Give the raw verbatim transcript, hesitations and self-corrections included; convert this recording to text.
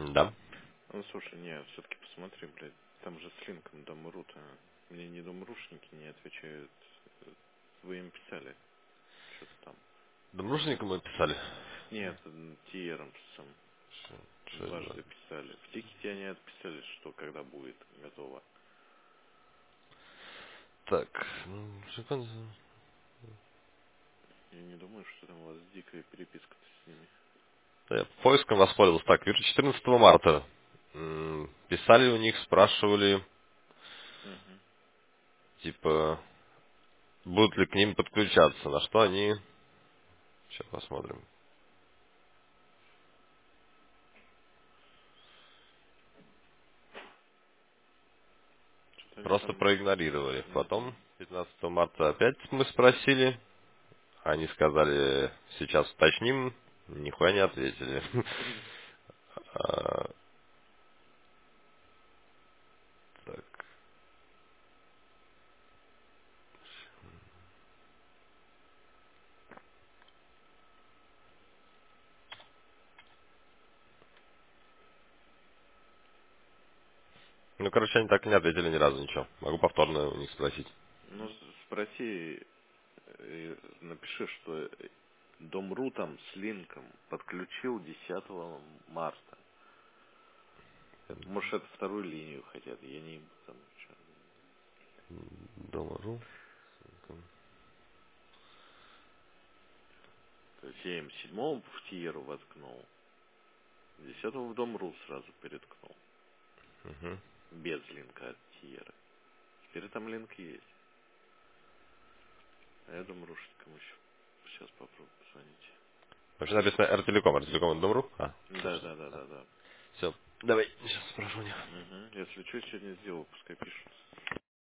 Да. Ну, слушай, не, все-таки посмотри, блядь, там же с линком Дом.ру-то. Мне не Дом.рушники не отвечают. Вы им писали что-то там. Домрушникам мы писали. Нет, Тиеромсом Что, что это за- дважды писали. В тикете они отписали, что когда будет готово. Так, ну, секунду. Я не думаю, что там у вас дикая переписка с ними. Да, я поиском воспользовался. Так, вижу, четырнадцатого марта. М, Писали у них, спрашивали, Угу. типа, будут ли к ним подключаться. На что они... Сейчас посмотрим. Что-то они Просто там... проигнорировали. Угу. Потом, пятнадцатого марта опять мы спросили. Они сказали, сейчас уточним. Нихуя не ответили. А, так. Ну, короче, они так и не ответили ни разу ничего. Могу повторно у них спросить. Ну, с- спроси, э, напиши, что Дом.ру там с линком подключил десятого марта. Это, может, это вторую линию хотят, я не там что. Дома.ру. То есть я им седьмого в Тиеру воткнул, десятого в Дом.ру сразу переткнул. Угу. Без линка от Тиеры. Теперь там линк есть. А я Дом.рушникам еще сейчас попробую позвонить. Вообще написано R-Telecom. R-Telecom это Дом.ру? А, Да, точно. да, да, Да. да, да. Все. Давай, сейчас спрошу у них. Угу. Если что, сегодня сделал, пускай пишут.